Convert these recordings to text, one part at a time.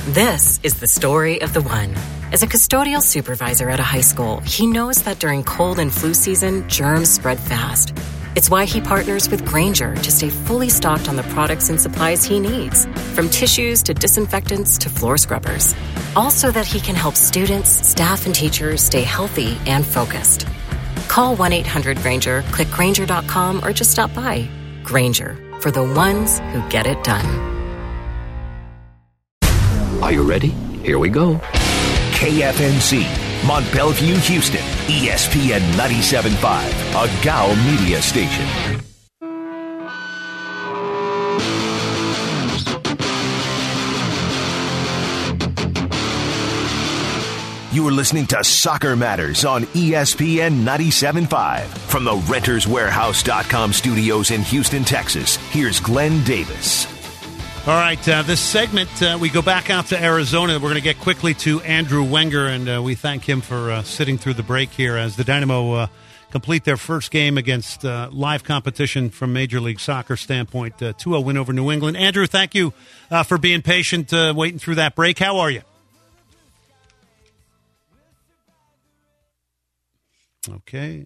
This is the story of the one. As a custodial supervisor at a high school, he knows that during cold and flu season, germs spread fast. It's why he partners with Grainger to stay fully stocked on the products and supplies he needs, from tissues to disinfectants to floor scrubbers. All so that he can help students, staff, and teachers stay healthy and focused. Call 1-800-GRAINGER, click Grainger.com, or just stop by. Grainger, for the ones who get it done. Are you ready? Here we go. KFNC, Mont Belvieu, Houston, ESPN 97.5, a GOW media station. You are listening to Soccer Matters on ESPN 97.5. From the RentersWarehouse.com studios in Houston, Texas, here's Glenn Davis. All right, this segment, we go back out to Arizona. We're going to get quickly to Andrew Wenger, and we thank him for sitting through the break here as the Dynamo complete their first game against live competition from Major League Soccer standpoint, 2-0 win over New England. Andrew, thank you for being patient, waiting through that break. How are you? Okay.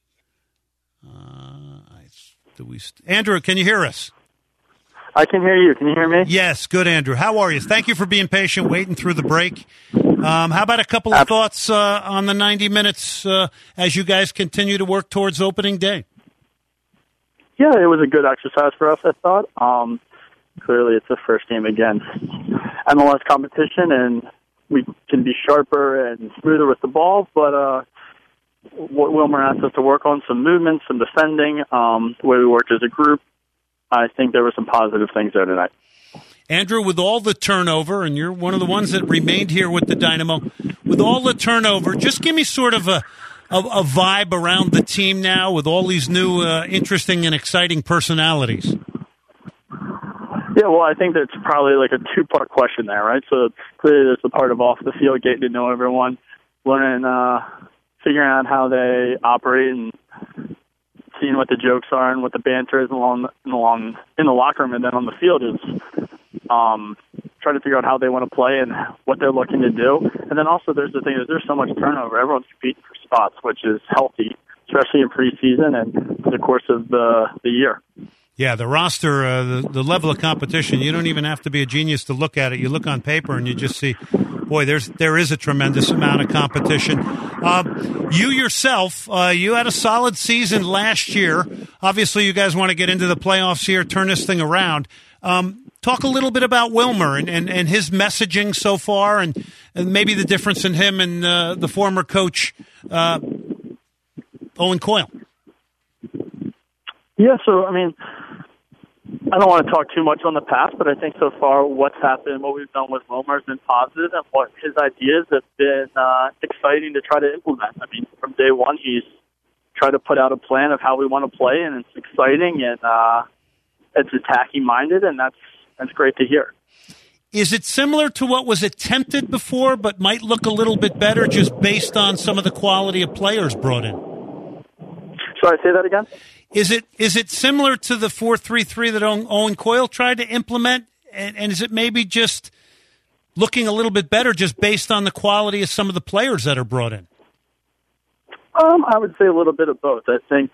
Andrew, can you hear us? I can hear you. Can you hear me? Yes. Good, Andrew. How are you? Thank you for being patient, waiting through the break. How about a couple of thoughts on the 90 minutes as you guys continue to work towards opening day? Yeah, it was a good exercise for us, I thought. Clearly, it's the first game against MLS competition, and we can be sharper and smoother with the ball, but what Wilmer asked us to work on, some movements, some defending, the way we worked as a group, I think there were some positive things there tonight. Andrew, with all the turnover, and you're one of the ones that remained here with the Dynamo, with all the turnover, just give me sort of a vibe around the team now with all these new interesting and exciting personalities. Yeah, well, I think that's probably like a two-part question there, right? So clearly there's the part of off the field, getting to know everyone, learning, figuring out how they operate and seeing what the jokes are and what the banter is in the locker room, and then on the field is trying to figure out how they want to play and what they're looking to do. And then also there's the thing is there's so much turnover. Everyone's competing for spots, which is healthy, especially in preseason and for the course of the year. Yeah, the roster, the level of competition, you don't even have to be a genius to look at it. You look on paper and you just see, boy, there is a tremendous amount of competition. You yourself, you had a solid season last year. Obviously, you guys want to get into the playoffs here, turn this thing around. Talk a little bit about Wilmer and his messaging so far and maybe the difference in him and the former coach, Owen Coyle. Yeah, so, I mean, I don't want to talk too much on the past, but I think so far what's happened, what we've done with Wilmer has been positive, and what his ideas have been exciting to try to implement. I mean, from day one, he's tried to put out a plan of how we want to play, and it's exciting, and it's attacking-minded, and that's great to hear. Is it similar to what was attempted before, but might look a little bit better just based on some of the quality of players brought in? Sorry, say that again? Is it similar to the 4-3-3 that Owen Coyle tried to implement, and is it maybe just looking a little bit better just based on the quality of some of the players that are brought in? I would say a little bit of both. I think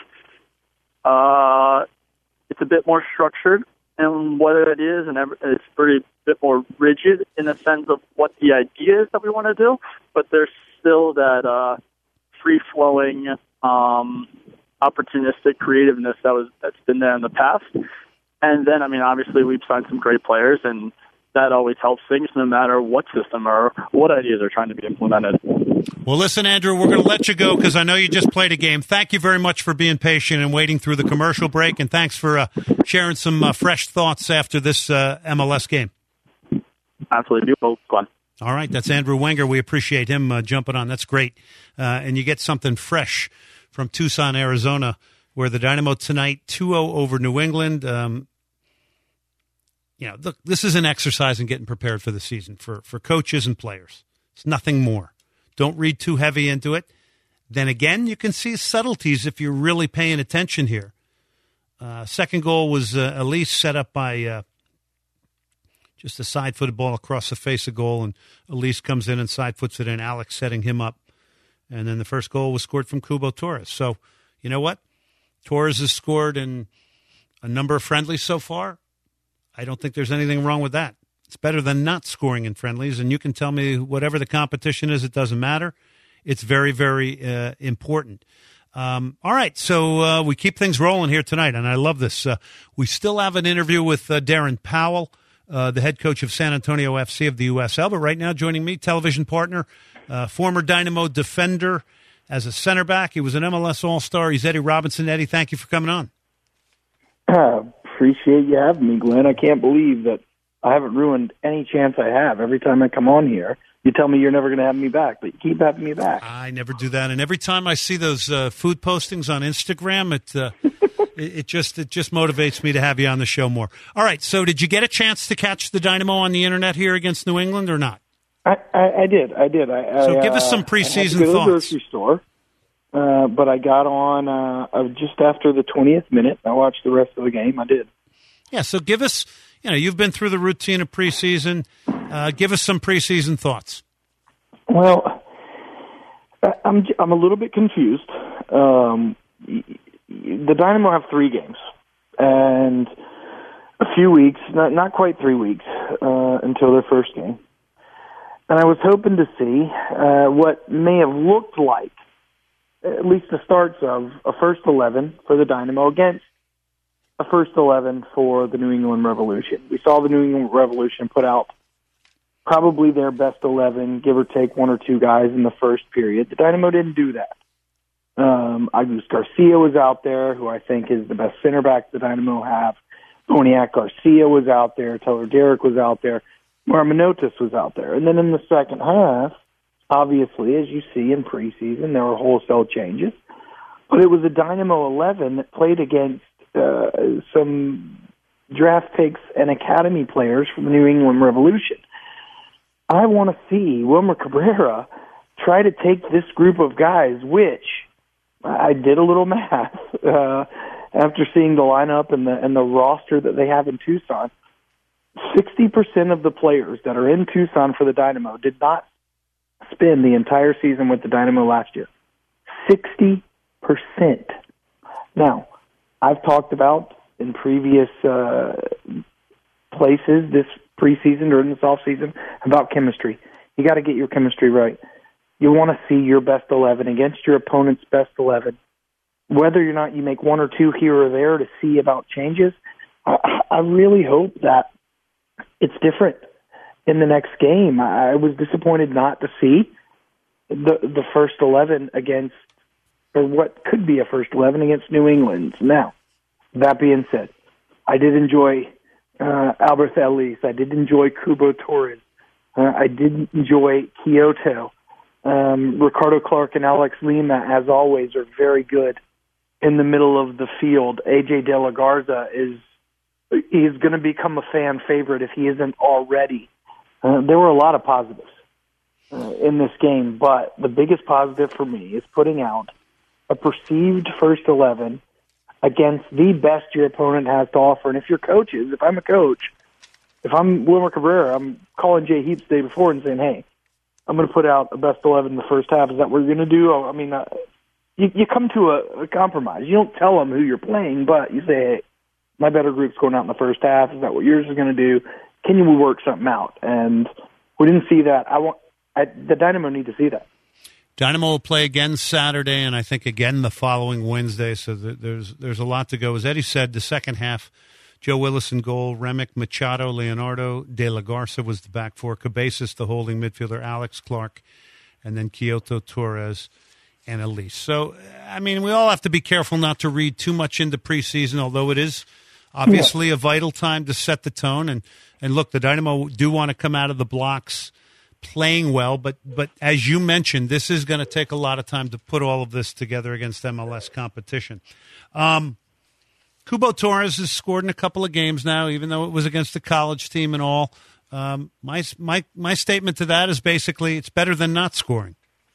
it's a bit more structured in what it is, and it's pretty bit more rigid in the sense of what the idea is that we want to do, but there's still that free-flowing opportunistic creativeness that's been there in the past. And then, I mean, obviously we've signed some great players, and that always helps things no matter what system or what ideas are trying to be implemented. Well, listen, Andrew, we're going to let you go because I know you just played a game. Thank you very much for being patient and waiting through the commercial break, and thanks for sharing some fresh thoughts after this MLS game. Absolutely. Beautiful. Fun. All right, that's Andrew Wenger. We appreciate him jumping on. That's great. And you get something fresh from Tucson, Arizona, where the Dynamo tonight 2-0 over New England. Look, this is an exercise in getting prepared for the season for coaches and players. It's nothing more. Don't read too heavy into it. Then again, you can see subtleties if you're really paying attention here. Second goal was Elise set up by Just a side-footed ball across the face of goal, and Elise comes in and side-foots it in, Alex setting him up. And then the first goal was scored from Cubo Torres. So, you know what? Torres has scored in a number of friendlies so far. I don't think there's anything wrong with that. It's better than not scoring in friendlies, and you can tell me whatever the competition is, it doesn't matter. It's very, very important. All right, so we keep things rolling here tonight, and I love this. We still have an interview with Darren Powell, the head coach of San Antonio FC of the USL, but right now joining me, television partner, former Dynamo defender as a center back. He was an MLS All-Star. He's Eddie Robinson. Eddie, thank you for coming on. Appreciate you having me, Glenn. I can't believe that I haven't ruined any chance I have. Every time I come on here, you tell me you're never going to have me back, but you keep having me back. I never do that, and every time I see those food postings on Instagram, it just motivates me to have you on the show more. All right, so did you get a chance to catch the Dynamo on the internet here against New England or not? I did. So give us some preseason I had to go to the thoughts. grocery store, but I got on just after the 20th minute. I watched the rest of the game. I did. Yeah, so give us, you've been through the routine of preseason. Give us some preseason thoughts. Well, I'm a little bit confused. The Dynamo have 3 games, and a few weeks, not quite 3 weeks, until their first game. And I was hoping to see what may have looked like, at least the starts of a first 11 for the Dynamo against a first 11 for the New England Revolution. We saw the New England Revolution put out probably their best 11, give or take 1 or 2 guys in the first period. The Dynamo didn't do that. Agus Garcia was out there, who I think is the best center back the Dynamo have. Poniak Garcia was out there. Teller Derrick was out there. Marminotis was out there. And then in the second half, obviously, as you see in preseason, there were wholesale changes. But it was a Dynamo 11 that played against some draft picks and academy players from the New England Revolution. I want to see Wilmer Cabrera try to take this group of guys, which I did a little math after seeing the lineup and the roster that they have in Tucson. 60% of the players that are in Tucson for the Dynamo did not spend the entire season with the Dynamo last year. 60%. Now, I've talked about in previous places this preseason or in this offseason about chemistry. You got to get your chemistry right. You want to see your best 11 against your opponent's best 11. Whether or not you make 1 or 2 here or there to see about changes, I really hope that it's different in the next game. I was disappointed not to see the first 11 against, or what could be a first 11 against New England. Now, that being said, I did enjoy Albert Ellis. I did enjoy Cubo Torres. I did enjoy Kyoto. Ricardo Clark and Alex Lima, as always, are very good in the middle of the field. AJ De La Garza he's going to become a fan favorite if he isn't already. There were a lot of positives in this game, but the biggest positive for me is putting out a perceived first 11 against the best your opponent has to offer. And if you're coaches, if I'm a coach, if I'm Wilmer Cabrera, I'm calling Jay Heaps the day before and saying, hey, I'm going to put out a best 11 in the first half. Is that what you're going to do? I mean, you come to a compromise. You don't tell them who you're playing, but you say, hey, my better group's going out in the first half. Is that what yours is going to do? Can we work something out? And we didn't see that. The Dynamo need to see that. Dynamo will play again Saturday, and I think again the following Wednesday. So there's a lot to go. As Eddie said, the second half, Joe Willis in goal, Remick, Machado, Leonardo, De La Garza was the back four, Cabezas the holding midfielder, Alex Clark, and then Kyoto, Torres, and Elise. So, I mean, we all have to be careful not to read too much into preseason, although it is obviously a vital time to set the tone. And look, the Dynamo do want to come out of the blocks playing well, but as you mentioned, this is going to take a lot of time to put all of this together against MLS competition. Cubo Torres has scored in a couple of games now, even though it was against the college team and all. My statement to that is basically it's better than not scoring.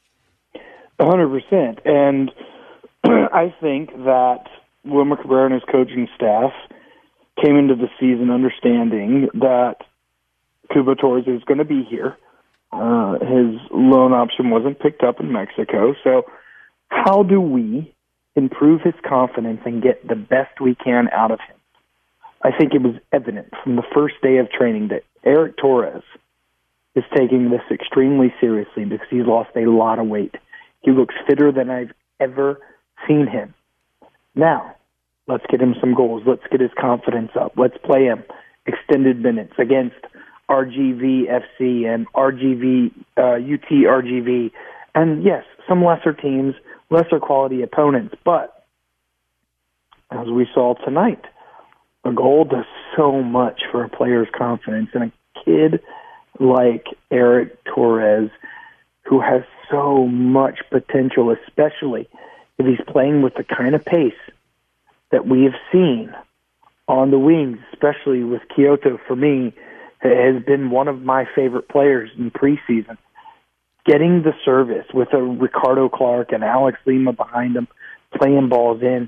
100%. And I think that Wilmer Cabrera and his coaching staff came into the season understanding that Cubo Torres is going to be here. His loan option wasn't picked up in Mexico. So how do we improve his confidence and get the best we can out of him? I think it was evident from the first day of training that Eric Torres is taking this extremely seriously because he's lost a lot of weight. He looks fitter than I've ever seen him. Now, let's get him some goals. Let's get his confidence up. Let's play him extended minutes against RGV FC and UT RGV, and yes, some lesser teams, lesser quality opponents. But as we saw tonight, a goal does so much for a player's confidence, and a kid like Eric Torres, who has so much potential, especially if he's playing with the kind of pace that we have seen on the wings, especially with Kyoto, for me, has been one of my favorite players in preseason. Getting the service with a Ricardo Clark and Alex Lima behind him, playing balls in,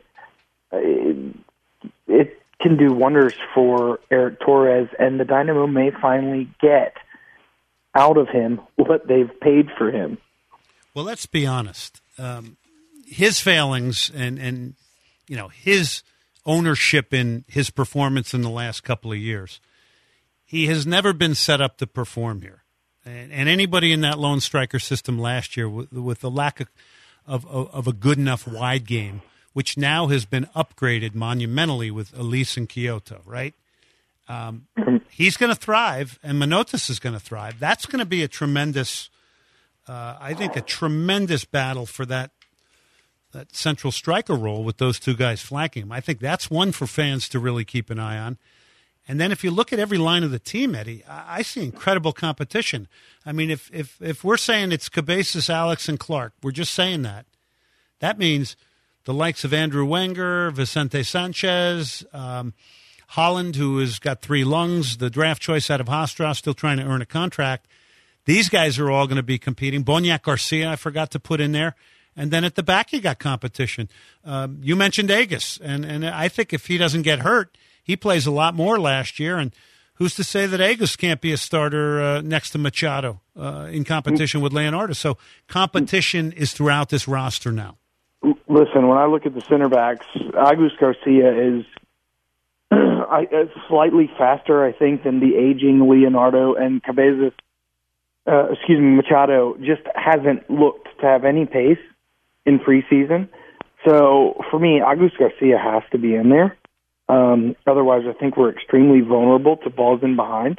it can do wonders for Eric Torres, and the Dynamo may finally get out of him what they've paid for him. Well, let's be honest. His failings and his ownership in his performance in the last couple of years, he has never been set up to perform here. And anybody in that lone striker system last year, with the lack of a good enough wide game, which now has been upgraded monumentally with Elise and Kyoto, right? He's going to thrive, and Manotas is going to thrive. That's going to be a tremendous, I think, a tremendous battle for that central striker role with those two guys flanking him. I think that's one for fans to really keep an eye on. And then if you look at every line of the team, Eddie, I see incredible competition. I mean, if we're saying it's Cabezas, Alex, and Clark, we're just saying that. That means the likes of Andrew Wenger, Vicente Sanchez, Holland, who has got 3 lungs, the draft choice out of Hofstra, still trying to earn a contract. These guys are all going to be competing. Boniek Garcia, I forgot to put in there. And then at the back, you got competition. You mentioned Agus, and I think if he doesn't get hurt, he plays a lot more last year. And who's to say that Agus can't be a starter next to Machado in competition with Leonardo? So competition is throughout this roster now. Listen, when I look at the center backs, Agus Garcia is slightly faster, I think, than the aging Leonardo, and Cabezas, Machado just hasn't looked to have any pace in preseason. So for me, Agus Garcia has to be in there. Otherwise, I think we're extremely vulnerable to balls in behind.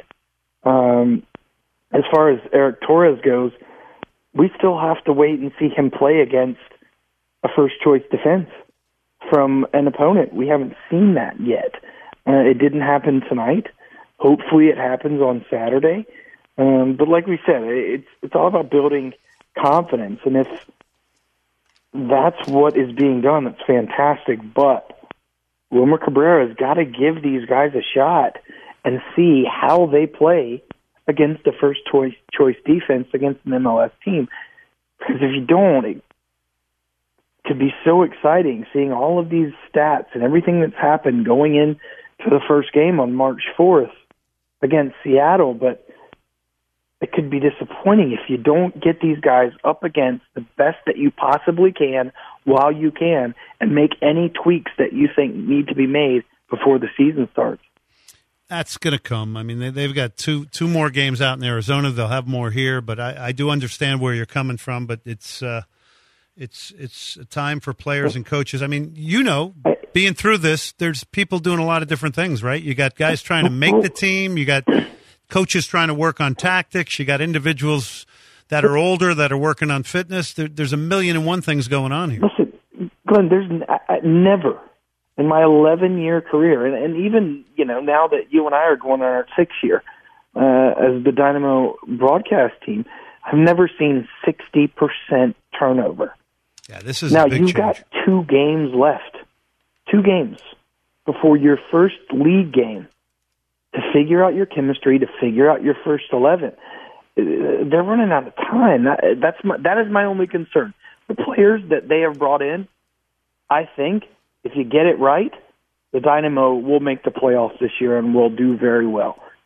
As far as Eric Torres goes, we still have to wait and see him play against a first-choice defense from an opponent. We haven't seen that yet. It didn't happen tonight. Hopefully it happens on Saturday. But like we said, it's all about building confidence. And if that's what is being done, that's fantastic. But Wilmer Cabrera's got to give these guys a shot and see how they play against the first-choice defense against an MLS team. Because if you don't, it could be so exciting seeing all of these stats and everything that's happened going into the first game on March 4th against Seattle, but it could be disappointing if you don't get these guys up against the best that you possibly can while you can and make any tweaks that you think need to be made before the season starts. That's going to come. I mean, they've got two more games out in Arizona. They'll have more here, but I do understand where you're coming from, but it's a time for players and coaches. I mean, being through this, there's people doing a lot of different things, right? You got guys trying to make the team. You got coaches trying to work on tactics. You got individuals that are older that are working on fitness. There's a million and one things going on here. Listen, Glenn, there's never in my 11-year career, and even now that you and I are going on our 6th year as the Dynamo broadcast team, I've never seen 60% turnover. Yeah, this is now a big you've change. got 2 games left, 2 games before your first league game to figure out your chemistry, to figure out your first 11. They're running out of time. That is my only concern. The players that they have brought in, I think, if you get it right, the Dynamo will make the playoffs this year and will do very well.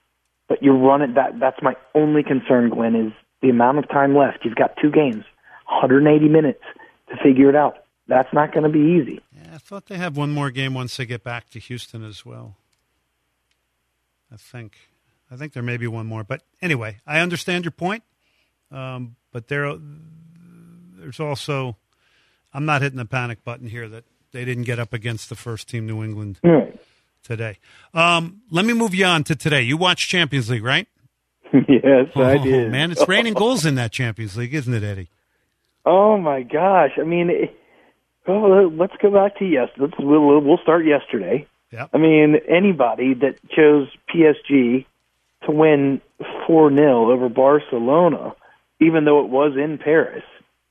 But you run it. That's my only concern, Glenn, is the amount of time left. You've got 2 games, 180 minutes to figure it out. That's not going to be easy. Yeah, I thought they have one more game once they get back to Houston as well. I think there may be one more. But anyway, I understand your point. But there's also, I'm not hitting the panic button here that they didn't get up against the first team New England today. Let me move you on to today. You watched Champions League, right? Yes, I did. Man, it's raining goals in that Champions League, isn't it, Eddie? Oh, my gosh. I mean, let's go back to yesterday. We'll start yesterday. Yep. I mean, anybody that chose PSG to win 4-0 over Barcelona, even though it was in Paris,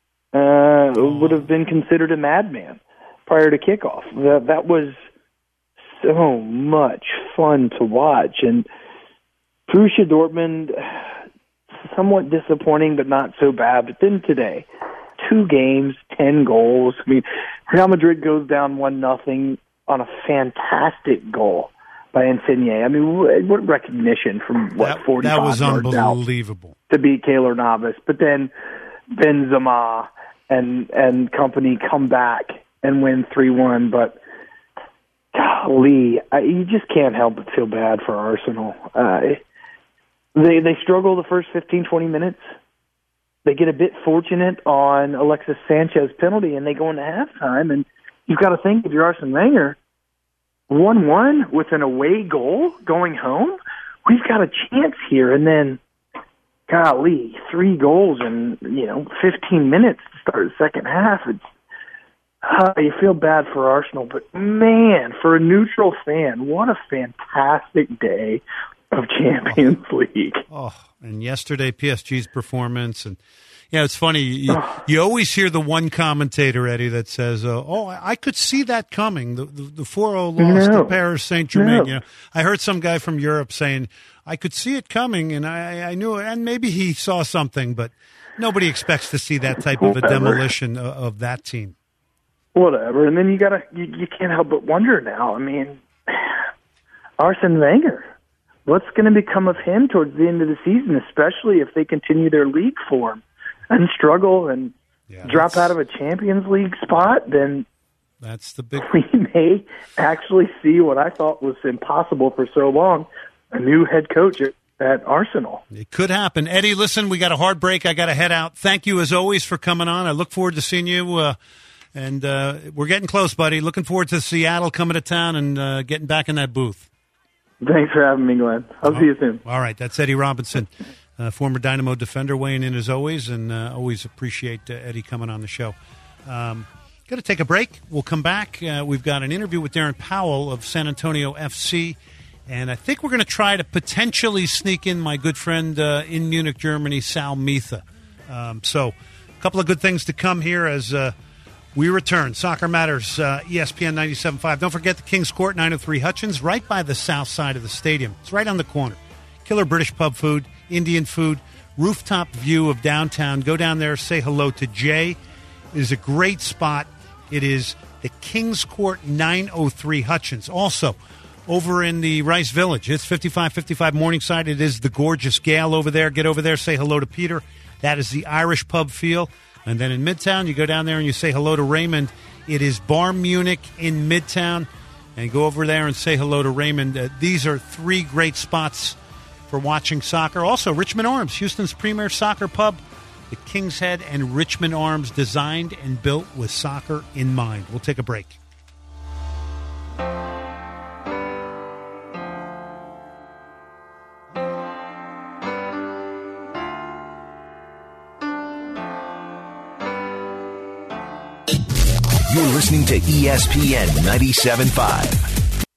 would have been considered a madman prior to kickoff. That was so much fun to watch. And Borussia Dortmund, somewhat disappointing, but not so bad. But then today, 2 games, 10 goals. I mean, Real Madrid goes down 1-0 on a fantastic goal by Insigne. I mean, what recognition from 45 that was yards unbelievable out to beat Keylor Navas. But then Benzema and company come back and win 3-1. But golly, you just can't help but feel bad for Arsenal. They struggle the first 15, 20 minutes. They get a bit fortunate on Alexis Sanchez's penalty, and they go into halftime. And you've got to think, if you're Arsene Wenger, 1-1 with an away goal going home, we've got a chance here. And then, golly, 3 goals in 15 minutes to start the second half. You feel bad for Arsenal, but man, for a neutral fan, what a fantastic day of Champions League. Oh, and yesterday PSG's performance, and it's funny. You always hear the one commentator, Eddie, that says, I could see that coming. The 4-0 loss to Paris Saint-Germain. No. I heard some guy from Europe saying, I could see it coming, and I knew it, and maybe he saw something, but nobody expects to see that type of a demolition of that team. Whatever. And then you can't help but wonder now. I mean, Arsene Wenger, what's going to become of him towards the end of the season, especially if they continue their league form and struggle and drop out of a Champions League spot? Then that's the big. We may actually see what I thought was impossible for so long, a new head coach at Arsenal. It could happen. Eddie, listen, we got a hard break. I got to head out. Thank you, as always, for coming on. I look forward to seeing you. And we're getting close, buddy. Looking forward to Seattle coming to town and getting back in that booth. Thanks for having me, Glenn. I'll see you soon. All right. That's Eddie Robinson, former Dynamo defender, weighing in as always, and always appreciate Eddie coming on the show. Got to take a break. We'll come back. We've got an interview with Darren Powell of San Antonio FC, and I think we're going to try to potentially sneak in my good friend in Munich, Germany, Sal Mitha. So a couple of good things to come here as we return. Soccer Matters, ESPN 97.5. Don't forget the King's Court, 903 Hutchins, right by the south side of the stadium. It's right on the corner. Killer British pub food, Indian food, rooftop view of downtown. Go down there, say hello to Jay. It is a great spot. It is the King's Court, 903 Hutchins. Also, over in the Rice Village, it's 5555 Morningside. It is the gorgeous Gale over there. Get over there, say hello to Peter. That is the Irish pub feel. And then in Midtown, you go down there and you say hello to Raymond. It is Bar Munich in Midtown. And go over there and say hello to Raymond. These are 3 great spots for watching soccer. Also, Richmond Arms, Houston's premier soccer pub. The King's Head and Richmond Arms, designed and built with soccer in mind. We'll take a break. You're listening to ESPN 97.5.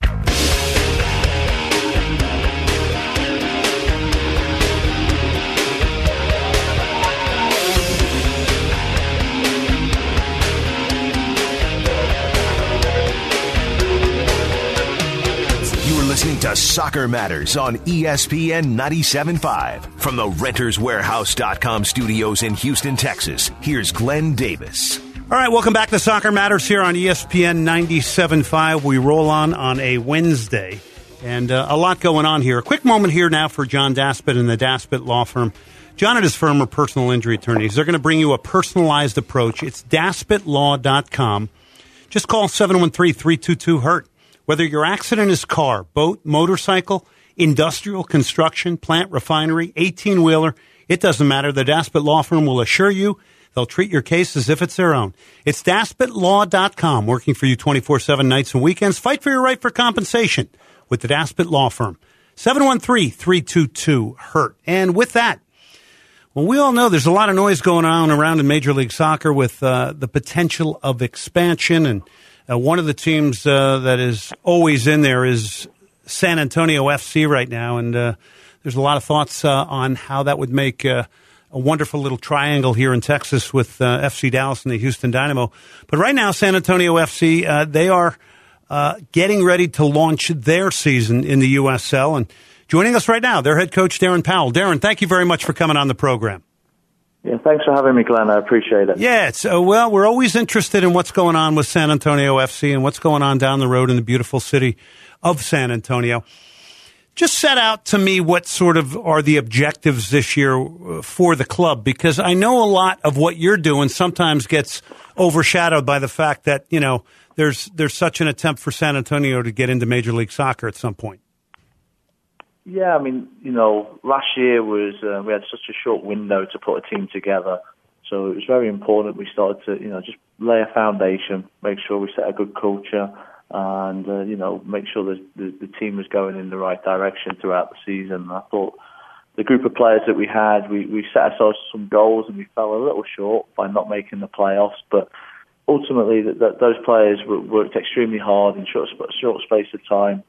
Listening to Soccer Matters on ESPN 97.5. From the RentersWarehouse.com studios in Houston, Texas, here's Glenn Davis. All right, welcome back to Soccer Matters here on ESPN 97.5. We roll on a Wednesday. And a lot going on here. A quick moment here now for John Daspit and the Daspit Law Firm. John and his firm are personal injury attorneys. They're going to bring you a personalized approach. It's DaspitLaw.com. Just call 713-322-HURT. Whether your accident is car, boat, motorcycle, industrial, construction, plant, refinery, 18-wheeler, it doesn't matter. The Daspit Law Firm will assure you they'll treat your case as if it's their own. It's DaspitLaw.com, working for you 24/7 nights and weekends. Fight for your right for compensation with the Daspit Law Firm. 713-322-HURT. And with that, well, we all know there's a lot of noise going on around in Major League Soccer with the potential of expansion. And one of the teams that is always in there is San Antonio FC right now. And there's a lot of thoughts on how that would make a wonderful little triangle here in Texas with FC Dallas and the Houston Dynamo. But right now, San Antonio FC, they are getting ready to launch their season in the USL. And joining us right now, their head coach, Darren Powell. Darren, thank you very much for coming on the program. Yeah, thanks for having me, Glenn. I appreciate it. Yeah, well, we're always interested in what's going on with San Antonio FC and what's going on down the road in the beautiful city of San Antonio. Just set out to me what sort of are the objectives this year for the club, because I know a lot of what you're doing sometimes gets overshadowed by the fact that, you know, there's such an attempt for San Antonio to get into Major League Soccer at some point. Yeah, I mean, you know, last year was we had such a short window to put a team together, so it was very important we started to, you know, just lay a foundation, make sure we set a good culture, and you know, make sure the team was going in the right direction throughout the season. I thought the group of players that we had, we set ourselves some goals and we fell a little short by not making the playoffs, but ultimately those players worked extremely hard in short space of time,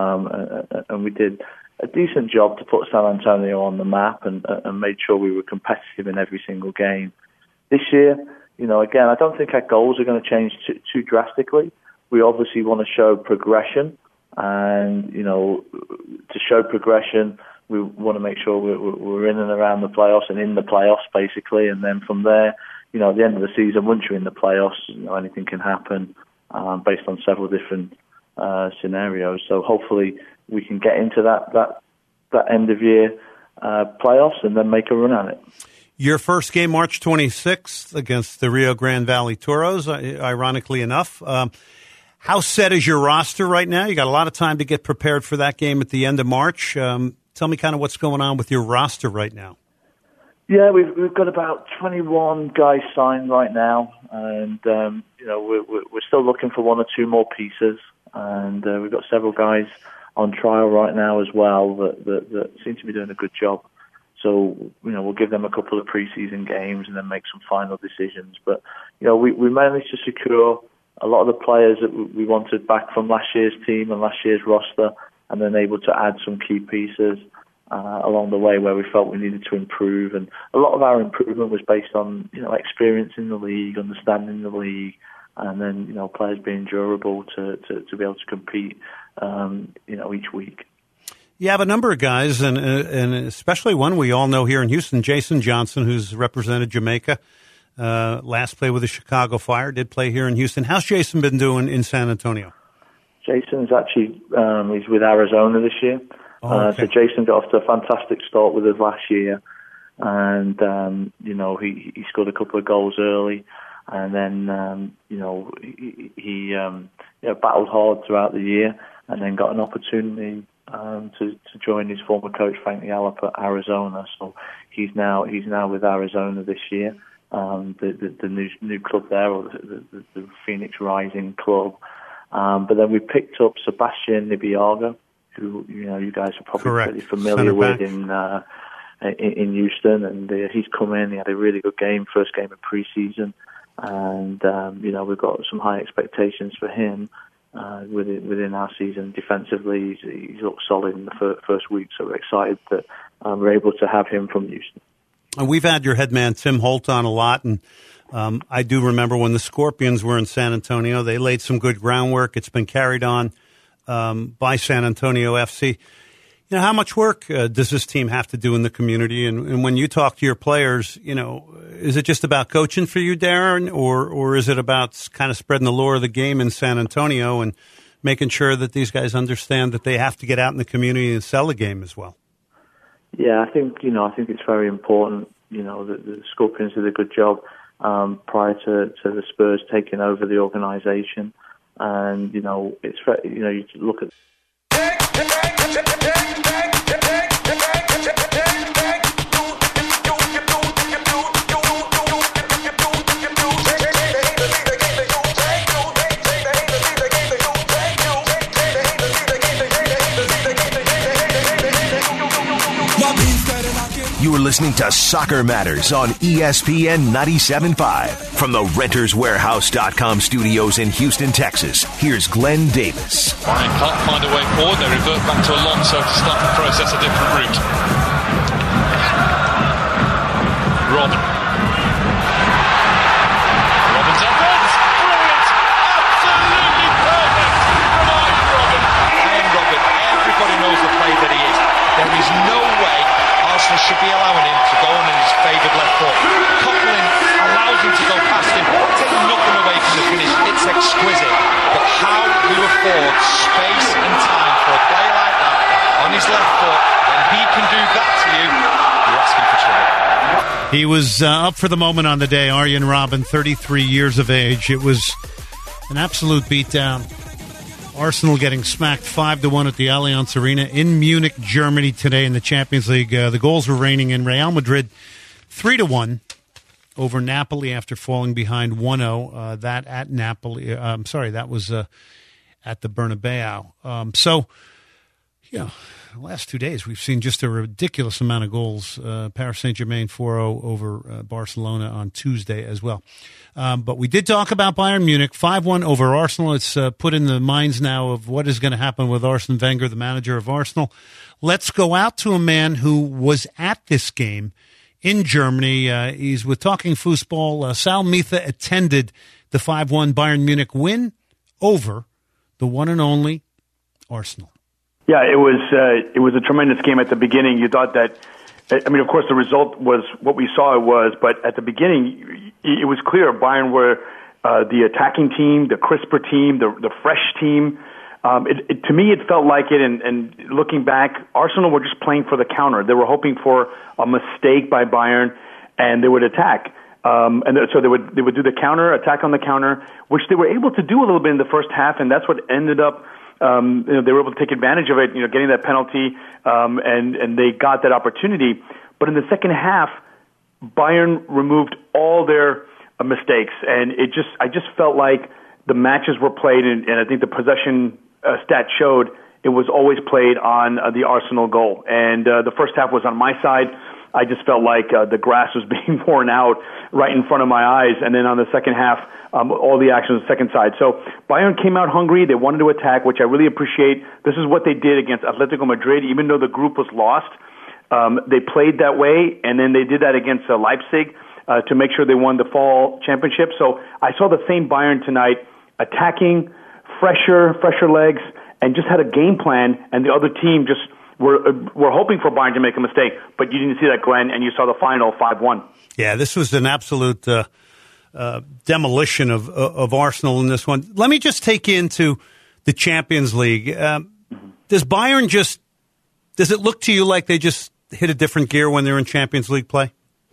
and we did a decent job to put San Antonio on the map and made sure we were competitive in every single game. This year, you know, again, I don't think our goals are going to change too drastically. We obviously want to show progression, and, you know, to show progression, we want to make sure we're in and around the playoffs and in the playoffs, basically, and then from there, you know, at the end of the season, once you're in the playoffs, you know, anything can happen based on several different scenarios. So hopefully we can get into that end of year playoffs and then make a run at it. Your first game, March 26th, against the Rio Grande Valley Toros, ironically enough. How set is your roster right now? You got a lot of time to get prepared for that game at the end of March. Tell me kind of what's going on with your roster right now. Yeah, we've got about 21 guys signed right now, and you know, we're still looking for one or two more pieces, and we've got several guys on trial right now as well that seem to be doing a good job. So, you know, we'll give them a couple of preseason games and then make some final decisions. But, you know, we managed to secure a lot of the players that we wanted back from last year's team and last year's roster, and then able to add some key pieces along the way where we felt we needed to improve. And a lot of our improvement was based on, you know, experience in the league, understanding the league, and then, you know, players being durable to be able to compete, you know, each week. You have a number of guys, and especially one we all know here in Houston, Jason Johnson, who's represented Jamaica. Last played with the Chicago Fire, did play here in Houston. How's Jason been doing in San Antonio? Jason's actually he's with Arizona this year. Okay. So Jason got off to a fantastic start with us last year, and you know, he scored a couple of goals early, and then you know, he battled hard throughout the year, and then got an opportunity to join his former coach Frank Yallop at Arizona. So he's now with Arizona this year. The new club there, or the Phoenix Rising club. But then we picked up Sebastian Nibiaga, who, you know, you guys are probably pretty familiar with in Houston, and he's come in. He had a really good game, first game of preseason, and you know, we've got some high expectations for him within our season. Defensively, he's looked solid in the first week, so we're excited that we're able to have him from Houston. We've had your head man, Tim Holt, on a lot, and I do remember when the Scorpions were in San Antonio, they laid some good groundwork. It's been carried on by San Antonio FC. You know, how much work does this team have to do in the community? And when you talk to your players, you know, is it just about coaching for you, Darren, or is it about kind of spreading the lore of the game in San Antonio and making sure that these guys understand that they have to get out in the community and sell the game as well. Yeah, I think it's very important. That the Scorpions did a good job prior to the Spurs taking over the organisation, and it's you look at. You are listening to Soccer Matters on ESPN 97.5. From the RentersWarehouse.com studios in Houston, Texas, here's Glenn Davis. Bayern can't find a way forward. They revert back to Alonso to start the process a different route. Robin's efforts! Brilliant! Absolutely perfect from Arjen Robben. And Robben, everybody knows the player that he is. There is no way Arsenal should be allowing him to go on in his favoured left foot. Coughlin allows him to go past him, taking nothing away from the finish. It's exquisite. But how you afford space and time for a player like that on his left foot, when he can do that to you, you're asking for trouble. He was up for the moment on the day. Arjen Robben, 33 years of age. It was an absolute beatdown. Arsenal getting smacked 5-1 at the Allianz Arena in Munich, Germany today in the Champions League. The goals were raining in. Real Madrid 3-1 over Napoli after falling behind 1-0. That at Napoli. That was at the Bernabeu. The last 2 days we've seen just a ridiculous amount of goals. Paris Saint-Germain 4-0 over Barcelona on Tuesday as well. But we did talk about Bayern Munich, 5-1 over Arsenal. It's put in the minds now of what is going to happen with Arsene Wenger, the manager of Arsenal. Let's go out to a man who was at this game in Germany. He's with Talking Fußball. Sal Mitha attended the 5-1 Bayern Munich win over the one and only Arsenal. Yeah, it was a tremendous game at the beginning. You thought that, of course, the result was what we saw it was, but at the beginning, it was clear Bayern were the attacking team, the crisper team, the fresh team. To me, it felt like it, and looking back, Arsenal were just playing for the counter. They were hoping for a mistake by Bayern, and they would attack. So they would do the counter, attack on the counter, which they were able to do a little bit in the first half, and that's what ended up. They were able to take advantage of it, getting that penalty, and they got that opportunity. But in the second half, Bayern removed all their mistakes, and I just felt like the matches were played, and I think the possession stat showed it was always played on the Arsenal goal. And the first half was on my side. I just felt like the grass was being worn out right in front of my eyes. And then on the second half, all the action was the second side. So Bayern came out hungry. They wanted to attack, which I really appreciate. This is what they did against Atletico Madrid, even though the group was lost. They played that way, and then they did that against Leipzig to make sure they won the fall championship. So I saw the same Bayern tonight, attacking, fresher legs, and just had a game plan, and the other team just were hoping for Bayern to make a mistake, but you didn't see that, Glenn, and you saw the final 5-1. Yeah, this was an absolute demolition of Arsenal in this one. Let me just take you into the Champions League. Does Bayern does it look to you like they just hit a different gear when they're in Champions League play?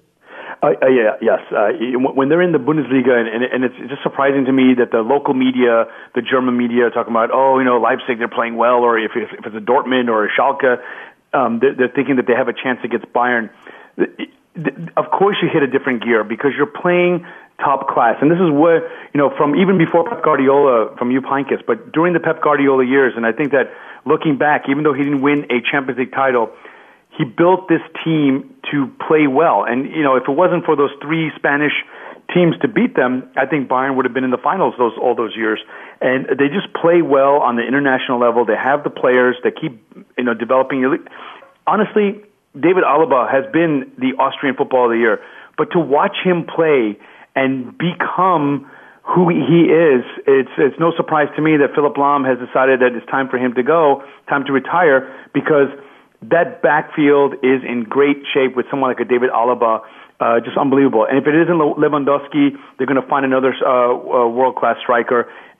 Yes. When they're in the Bundesliga, and it's just surprising to me that the local media, the German media, are talking about, Leipzig, they're playing well, or if it's a Dortmund or a Schalke, they're thinking that they have a chance against Bayern. Of course you hit a different gear because you're playing top class. And this is where, from even before Pep Guardiola, from Jupp Heynckes, but during the Pep Guardiola years, and I think that looking back, even though he didn't win a Champions League title, he built this team to play well. And, if it wasn't for those three Spanish teams to beat them, I think Bayern would have been in the finals all those years. And they just play well on the international level. They have the players. They keep, developing. Honestly, David Alaba has been the Austrian Football of the Year. But to watch him play and become who he is, it's no surprise to me that Philipp Lahm has decided that it's time for him to go, time to retire, because that backfield is in great shape with someone like a David Alaba, just unbelievable. And if it isn't Lewandowski, they're going to find another world-class striker. And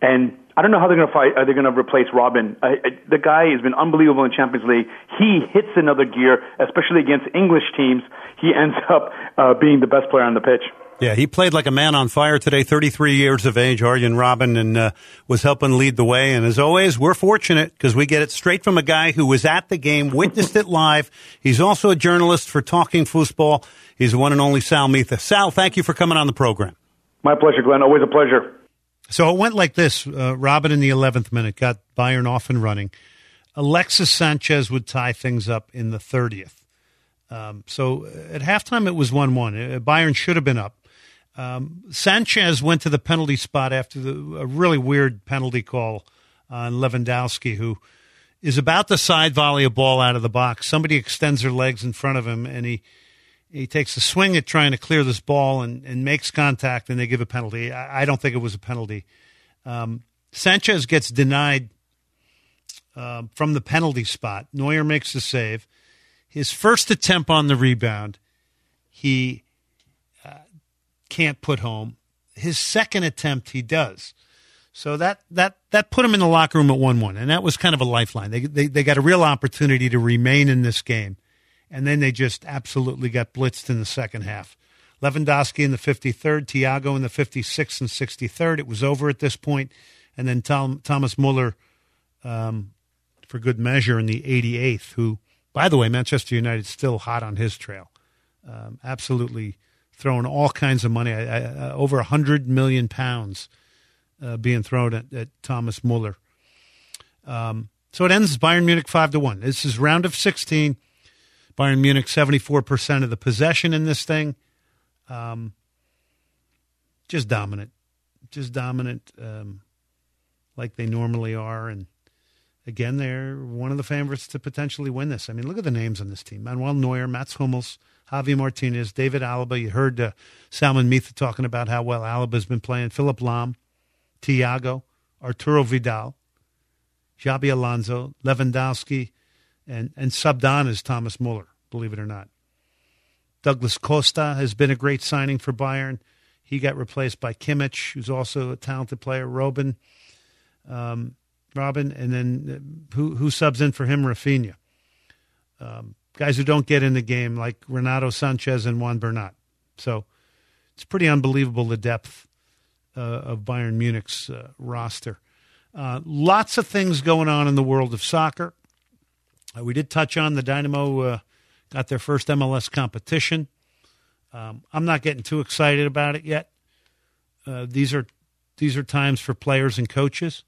I don't know how they're going to fight. Are they going to replace Robin? The guy has been unbelievable in Champions League. He hits another gear, especially against English teams. He ends up being the best player on the pitch. Yeah, he played like a man on fire today, 33 years of age, Arjen Robben, and was helping lead the way. And as always, we're fortunate because we get it straight from a guy who was at the game, witnessed it live. He's also a journalist for Talking Foosball. He's the one and only Sal Meetha. Sal, thank you for coming on the program. My pleasure, Glenn. Always a pleasure. So it went like this. Robin in the 11th minute got Bayern off and running. Alexis Sanchez would tie things up in the 30th. So at halftime, it was 1-1. Bayern should have been up. Sanchez went to the penalty spot after a really weird penalty call on Lewandowski, who is about to side volley a ball out of the box. Somebody extends their legs in front of him, and he takes a swing at trying to clear this ball and makes contact, and they give a penalty. I don't think it was a penalty. Sanchez gets denied from the penalty spot. Neuer makes the save. His first attempt on the rebound, he can't put home. His second attempt, he does. So that put him in the locker room at 1-1, and that was kind of a lifeline. They got a real opportunity to remain in this game, and then they just absolutely got blitzed in the second half. Lewandowski in the 53rd, Thiago in the 56th and 63rd. It was over at this point, and then Thomas Muller, for good measure, in the 88th, who, by the way, Manchester United still hot on his trail. Absolutely throwing all kinds of money, over 100 million pounds being thrown at Thomas Muller. So it ends Bayern Munich 5-1. This is round of 16. Bayern Munich 74% of the possession in this thing. Just dominant, like they normally are. And again, they're one of the favorites to potentially win this. I mean, look at the names on this team: Manuel Neuer, Mats Hummels, Javi Martinez, David Alaba. You heard Salman Meetha talking about how well Alaba's been playing. Philip Lahm, Thiago, Arturo Vidal, Xabi Alonso, Lewandowski, and subbed on is Thomas Muller, believe it or not. Douglas Costa has been a great signing for Bayern. He got replaced by Kimmich, who's also a talented player, Robin, and then who subs in for him? Rafinha. Guys who don't get in the game, like Renato Sanchez and Juan Bernat. So it's pretty unbelievable, the depth of Bayern Munich's roster. Lots of things going on in the world of soccer. We did touch on the Dynamo got their first MLS competition. I'm not getting too excited about it yet. These are times for players and coaches.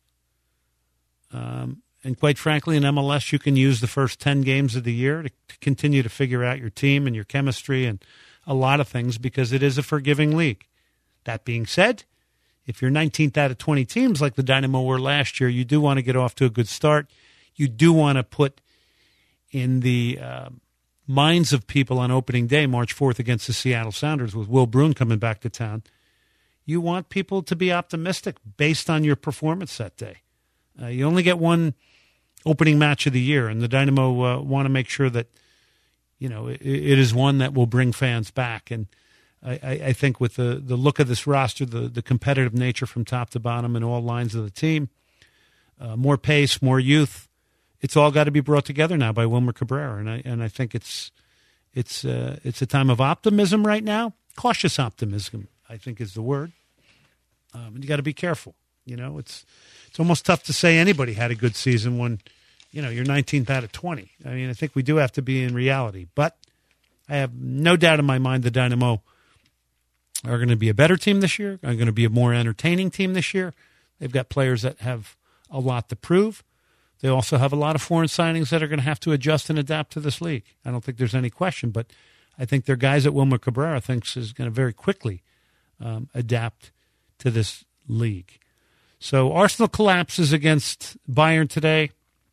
And quite frankly, in MLS, you can use the first 10 games of the year to continue to figure out your team and your chemistry and a lot of things, because it is a forgiving league. That being said, if you're 19th out of 20 teams like the Dynamo were last year, you do want to get off to a good start. You do want to put in the minds of people on opening day, March 4th, against the Seattle Sounders with Will Bruin coming back to town. You want people to be optimistic based on your performance that day. You only get one opening match of the year, and the Dynamo want to make sure that, it is one that will bring fans back. And I think with the look of this roster, the competitive nature from top to bottom in all lines of the team, more pace, more youth, it's all got to be brought together now by Wilmer Cabrera. And I think it's a time of optimism right now. Cautious optimism, I think, is the word. And you got to be careful. It's almost tough to say anybody had a good season when, you're 19th out of 20. I mean, I think we do have to be in reality. But I have no doubt in my mind the Dynamo are going to be a better team this year, are going to be a more entertaining team this year. They've got players that have a lot to prove. They also have a lot of foreign signings that are going to have to adjust and adapt to this league. I don't think there's any question, but I think they're guys that Wilmer Cabrera thinks is going to very quickly adapt to this league. So Arsenal collapses against Bayern today.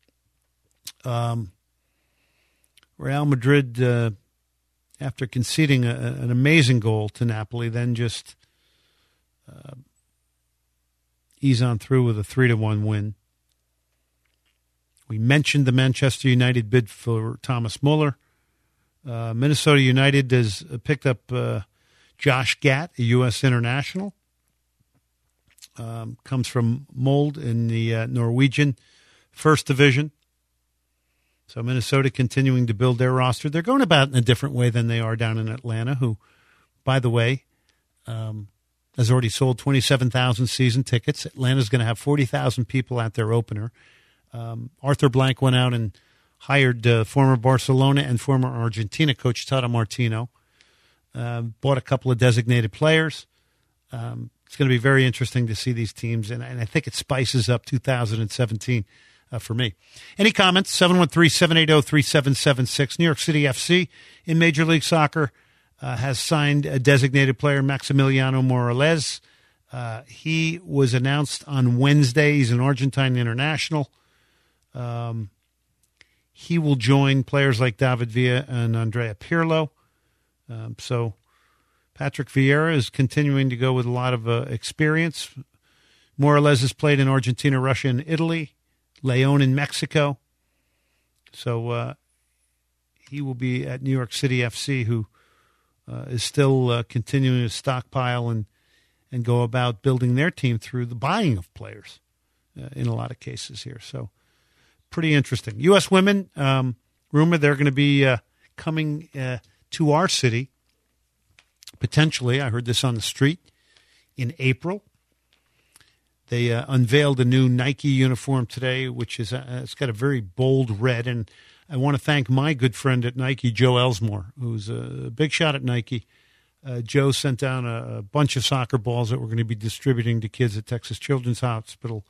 Real Madrid, after conceding an amazing goal to Napoli, then just ease on through with a 3-1 win. We mentioned the Manchester United bid for Thomas Muller. Minnesota United has picked up Josh Gatt, a U.S. international. comes from Molde in the Norwegian First Division. So Minnesota continuing to build their roster. They're going about it in a different way than they are down in Atlanta, who, by the way, has already sold 27,000 season tickets. Atlanta's going to have 40,000 people at their opener. Arthur Blank went out and hired former Barcelona and former Argentina coach Tata Martino. Bought a couple of designated players. It's going to be very interesting to see these teams, and I think it spices up 2017 for me. Any comments? 713-780-3776. New York City FC in Major League Soccer has signed a designated player, Maximiliano Morales. He was announced on Wednesday. He's an Argentine international. He will join players like David Villa and Andrea Pirlo. So Patrick Vieira is continuing to go with a lot of experience. Morales has played in Argentina, Russia, and Italy. Leon in Mexico. So he will be at New York City FC, who is still continuing to stockpile and go about building their team through the buying of players in a lot of cases here. So pretty interesting. U.S. women, rumor they're going to be coming to our city. Potentially, I heard this on the street, in April. They unveiled a new Nike uniform today, which is it's got a very bold red. And I want to thank my good friend at Nike, Joe Elsmore, who's a big shot at Nike. Joe sent down a bunch of soccer balls that we're going to be distributing to kids at Texas Children's Hospital.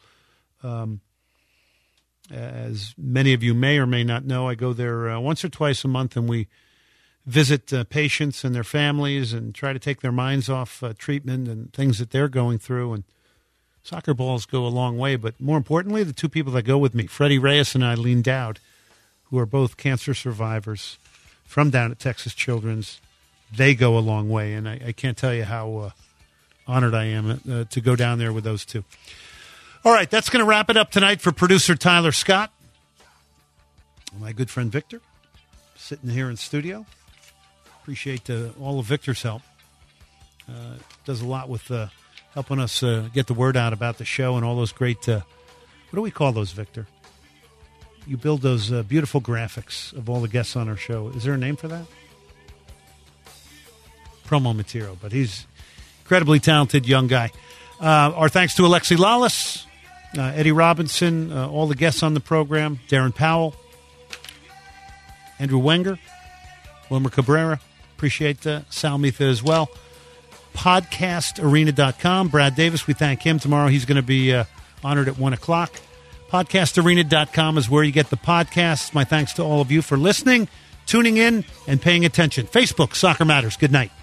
As many of you may or may not know, I go there once or twice a month, and we visit patients and their families and try to take their minds off treatment and things that they're going through. And soccer balls go a long way, but more importantly, the two people that go with me, Freddie Reyes and Eileen Dowd, who are both cancer survivors from down at Texas Children's, they go a long way, and I can't tell you how honored I am to go down there with those two. All right, that's going to wrap it up tonight for producer Tyler Scott. My good friend Victor, sitting here in studio. Appreciate all of Victor's help. Does a lot with helping us get the word out about the show and all those great, what do we call those, Victor? You build those beautiful graphics of all the guests on our show. Is there a name for that? Promo material, but he's incredibly talented young guy. Our thanks to Alexi Lawless, Eddie Robinson, all the guests on the program, Darren Powell, Andrew Wenger, Wilmer Cabrera. Appreciate Sal Mitha as well. Podcastarena.com. Brad Davis, we thank him. Tomorrow he's going to be honored at 1 o'clock. Podcastarena.com is where you get the podcasts. My thanks to all of you for listening, tuning in, and paying attention. Facebook, Soccer Matters. Good night.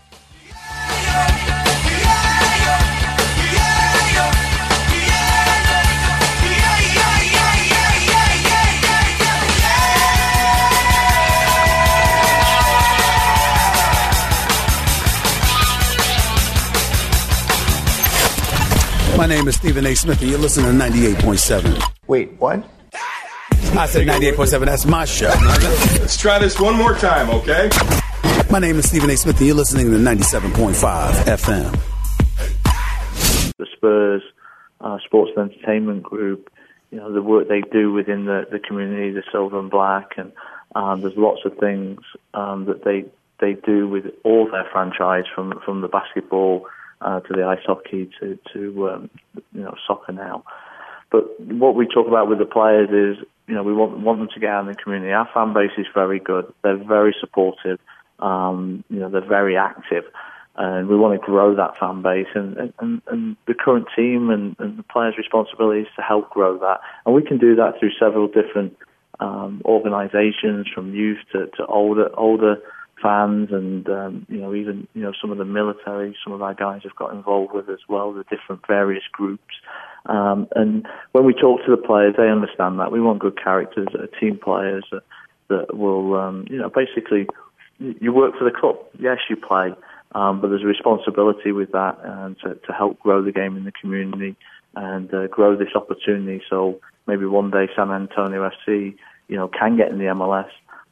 My name is Stephen A. Smith, and you're listening to 98.7. Wait, what? I said 98.7. That's my show. Let's try this one more time, okay? My name is Stephen A. Smith, and you're listening to 97.5 FM. The Spurs Sports and Entertainment Group, you know, the work they do within the community, the Silver and Black, and there's lots of things that they do with all their franchise, from the basketball to the ice hockey to soccer now. But what we talk about with the players is, you know, we want them to get out in the community. Our fan base is very good. They're very supportive. They're very active, and we want to grow that fan base. And the current team and the players' responsibility is to help grow that. And we can do that through several different organizations, from youth to older fans, and even some of the military. Some of our guys have got involved with as well, the different various groups. And when we talk to the players, they understand that we want good characters, team players that will, basically, you work for the club. Yes, you play, but there's a responsibility with that, to help grow the game in the community and grow this opportunity. So maybe one day San Antonio FC, can get in the MLS.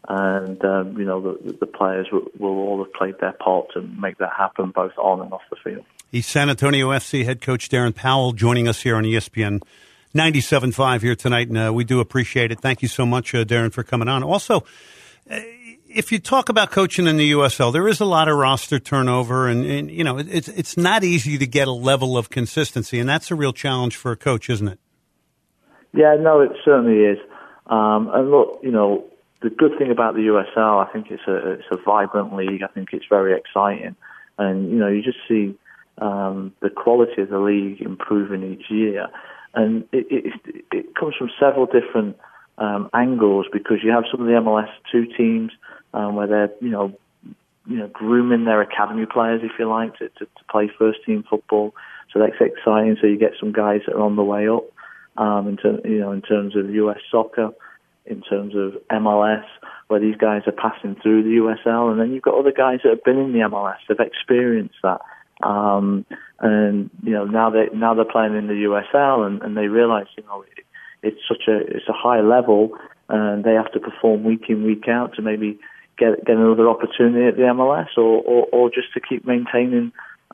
And the players will all have played their part to make that happen, both on and off the field. He's San Antonio FC head coach Darren Powell joining us here on ESPN 97.5 here tonight, and we do appreciate it. Thank you so much, Darren, for coming on. Also, if you talk about coaching in the USL, there is a lot of roster turnover, and it's not easy to get a level of consistency, and that's a real challenge for a coach, isn't it? Yeah, no, it certainly is. And look, the good thing about the USL, I think it's a vibrant league. I think it's very exciting, and you just see the quality of the league improving each year, and it comes from several different angles, because you have some of the MLS2 teams where they're grooming their academy players, if you like, to play first team football. So that's exciting. So you get some guys that are on the way up in terms of US soccer. In terms of MLS, where these guys are passing through the USL, and then you've got other guys that have been in the MLS, they've experienced that, and now they're playing in the USL, and they realise it's a high level, and they have to perform week in, week out to maybe get another opportunity at the MLS, or just to keep maintaining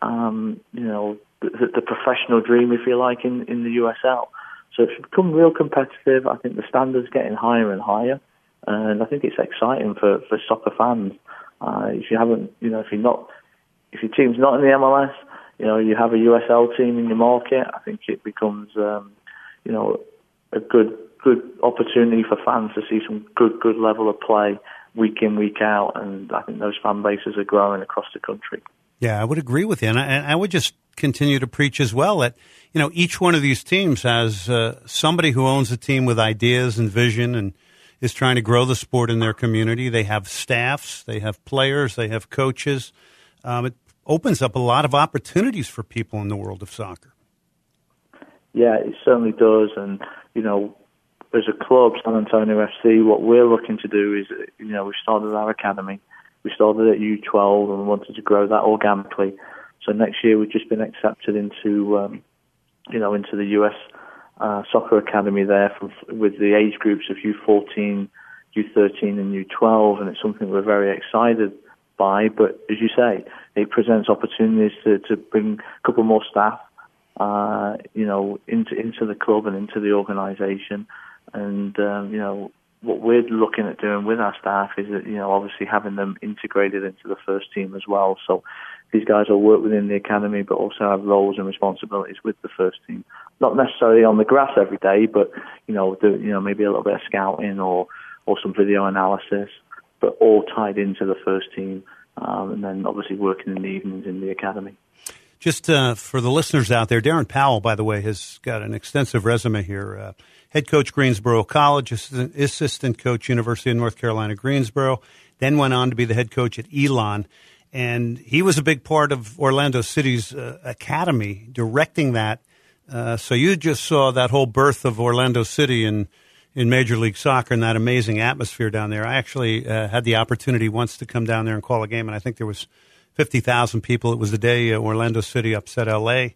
the professional dream, if you like, in the USL. So it's become real competitive. I think the standard's getting higher and higher, and I think it's exciting for soccer fans. If your team's not in the MLS, you have a USL team in your market. I think it becomes, a good opportunity for fans to see some good level of play week in, week out, and I think those fan bases are growing across the country. Yeah, I would agree with you, and I would just continue to preach as well that each one of these teams has somebody who owns a team with ideas and vision and is trying to grow the sport in their community. They have staffs, they have players, they have coaches. It opens up a lot of opportunities for people in the world of soccer. Yeah, it certainly does. And as a club, San Antonio FC, what we're looking to do is, we started our academy. We started at U12 and wanted to grow that organically. So next year we've just been accepted into the US soccer academy there with the age groups of U14, U13 and U12, and it's something we're very excited by. But as you say, it presents opportunities to bring a couple more staff, into the club and into the organisation. And, what we're looking at doing with our staff is that, obviously having them integrated into the first team as well. So these guys will work within the academy, but also have roles and responsibilities with the first team. Not necessarily on the grass every day, but maybe a little bit of scouting or some video analysis, but all tied into the first team, and then obviously working in the evenings in the academy. Just for the listeners out there, Darren Powell, by the way, has got an extensive resume here. Head coach, Greensboro College, assistant coach, University of North Carolina, Greensboro, then went on to be the head coach at Elon. And he was a big part of Orlando City's academy, directing that. So you just saw that whole birth of Orlando City in Major League Soccer and that amazing atmosphere down there. I actually had the opportunity once to come down there and call a game, and I think there was 50,000 people. It was the day Orlando City upset L.A.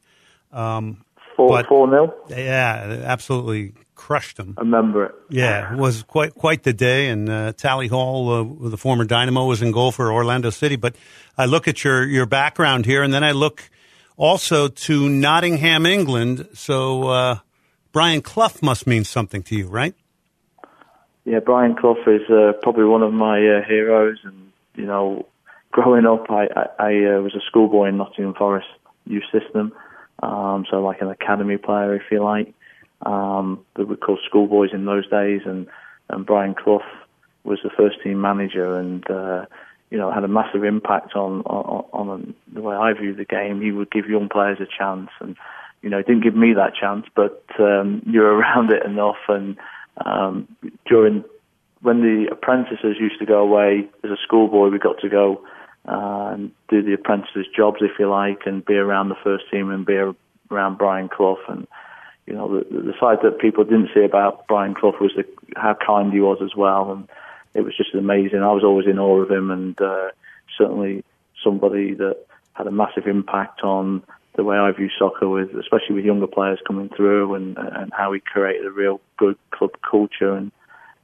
4-0? Yeah, absolutely crushed them. I remember it. Yeah, it was quite the day, and Tally Hall, the former Dynamo, was in goal for Orlando City. But I look at your background here, and then I look also to Nottingham, England. So Brian Clough must mean something to you, right? Yeah, Brian Clough is probably one of my heroes. And, growing up, I was a schoolboy in Nottingham Forest youth system. So like an academy player, if you like. That we called schoolboys in those days, and Brian Clough was the first team manager, and had a massive impact on the way I view the game. He would give young players a chance, and didn't give me that chance, but you're around it enough. And when the apprentices used to go away as a schoolboy, we got to go and do the apprentices' jobs, if you like, and be around the first team and be around Brian Clough. And the side that people didn't see about Brian Clough was how kind he was as well, and it was just amazing. I was always in awe of him, and certainly somebody that had a massive impact on the way I view soccer, especially with younger players coming through, and how he created a real good club culture. And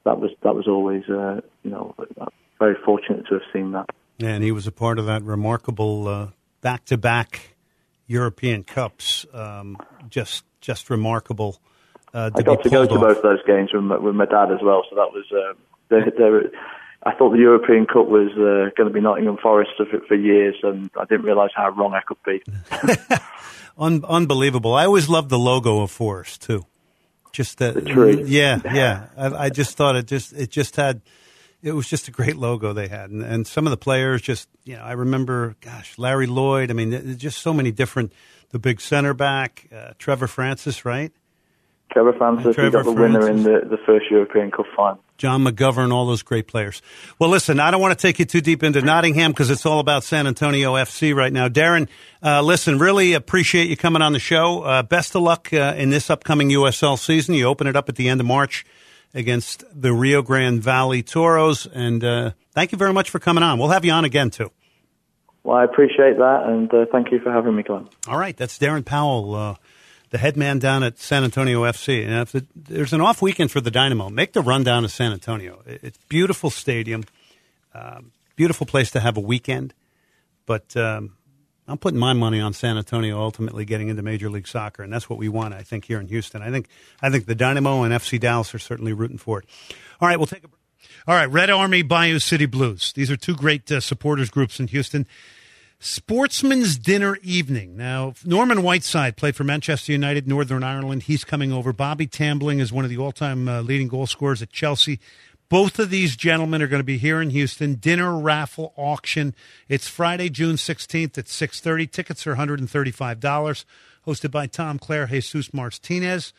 that was always, very fortunate to have seen that. And he was a part of that remarkable back-to-back European Cups. Just remarkable. I got to go to both those games with my dad as well, so that was. I thought the European Cup was going to be Nottingham Forest for years, and I didn't realise how wrong I could be. Unbelievable. I always loved the logo of Forest too. Just the tree. Yeah. I just thought it was just a great logo they had, and some of the players I remember, Larry Lloyd. I mean, just so many different. The big center back, Trevor Francis, right? Trevor Francis, he got the winner in the first European Cup final. John McGovern, all those great players. Well, listen, I don't want to take you too deep into Nottingham because it's all about San Antonio FC right now. Darren, listen, really appreciate you coming on the show. Best of luck in this upcoming USL season. You open it up at the end of March against the Rio Grande Valley Toros, and thank you very much for coming on. We'll have you on again, too. Well, I appreciate that, and thank you for having me, Glenn. All right, that's Darren Powell, the head man down at San Antonio FC. And if there's an off weekend for the Dynamo, make the run down to San Antonio. It's a beautiful stadium, beautiful place to have a weekend. But I'm putting my money on San Antonio ultimately getting into Major League Soccer, and that's what we want, I think, here in Houston. I think the Dynamo and FC Dallas are certainly rooting for it. All right, we'll take a break. All right, Red Army, Bayou City Blues. These are two great supporters groups in Houston. Sportsman's Dinner Evening. Now, Norman Whiteside played for Manchester United, Northern Ireland. He's coming over. Bobby Tambling is one of the all-time leading goal scorers at Chelsea. Both of these gentlemen are going to be here in Houston. Dinner raffle auction. It's Friday, June 16th at 6:30. Tickets are $135. Hosted by Tom Claire, Jesus Martinez.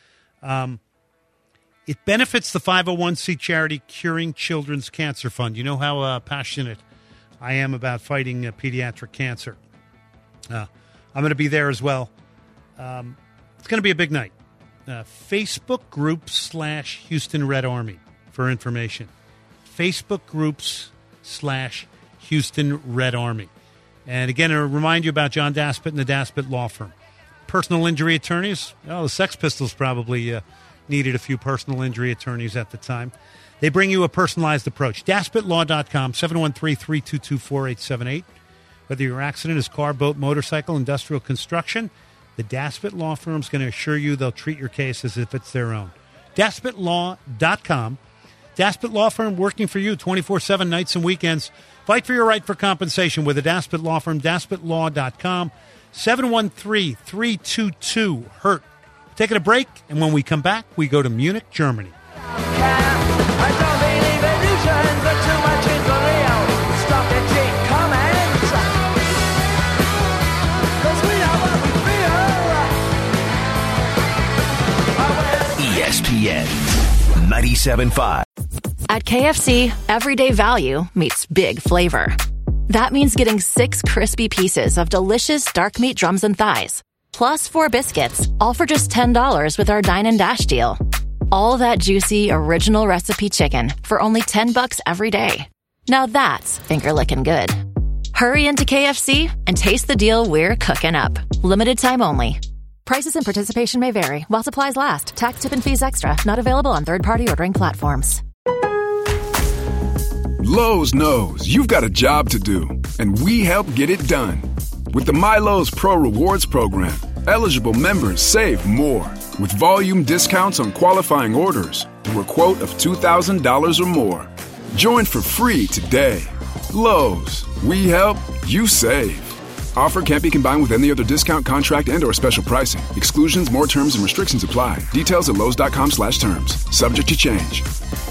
It benefits the 501c charity Curing Children's Cancer Fund. You know how passionate I am about fighting pediatric cancer. I'm going to be there as well. It's going to be a big night. Facebook groups / Houston Red Army for information. Facebook groups / Houston Red Army. And again, to remind you about John Daspit and the Daspit Law Firm. Personal injury attorneys. The Sex Pistols probably needed a few personal injury attorneys at the time. They bring you a personalized approach. DaspitLaw.com, 713-322-4878. Whether your accident is car, boat, motorcycle, industrial construction, the Daspit Law Firm is going to assure you they'll treat your case as if it's their own. DaspitLaw.com. Daspit Law Firm working for you 24/7 nights and weekends. Fight for your right for compensation with the Daspit Law Firm. DaspitLaw.com, 713-322-HURT. Taking a break, and when we come back, we go to Munich, Germany. I don't believe illusions, but too much is real. Stop the cheap comments, 'cause we are what we feel. ESPN 97.5. At KFC, everyday value meets big flavor. That means getting 6 crispy pieces of delicious dark meat drums and thighs, plus 4 biscuits, all for just $10 with our Dine and Dash deal. All that juicy, original recipe chicken for only $10 every day. Now that's finger-licking good. Hurry into KFC and taste the deal we're cooking up. Limited time only. Prices and participation may vary while supplies last. Tax, tip, and fees extra. Not available on third-party ordering platforms. Lowe's knows you've got a job to do, and we help get it done. With the MyLowe's Pro Rewards program, eligible members save more with volume discounts on qualifying orders through a quote of $2,000 or more. Join for free today. Lowe's, we help, you save. Offer can't be combined with any other discount, contract, and or special pricing. Exclusions, more terms, and restrictions apply. Details at Lowe's.com/terms. Subject to change.